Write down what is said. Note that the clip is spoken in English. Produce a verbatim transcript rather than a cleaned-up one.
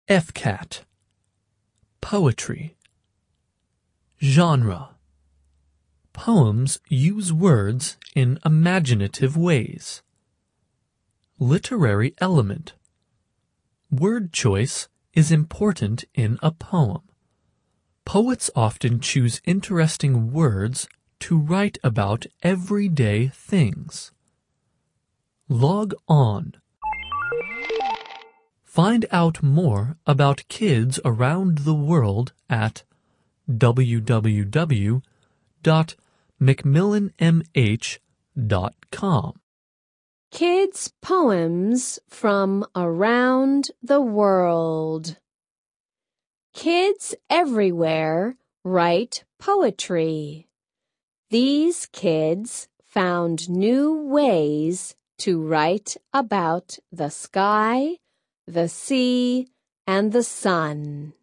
F C A T. Poetry. Genre. Poems use words in imaginative ways. Literary element. Word choice is important in a poem. Poets often choose interesting words to write about everyday things. Log on. Find out more about kids around the world at w w w dot macmillan m h dot com. Kids' poems from around the world. Kids everywhere write poetry. These kids found new ways to write about the sky, the sea, and the sun.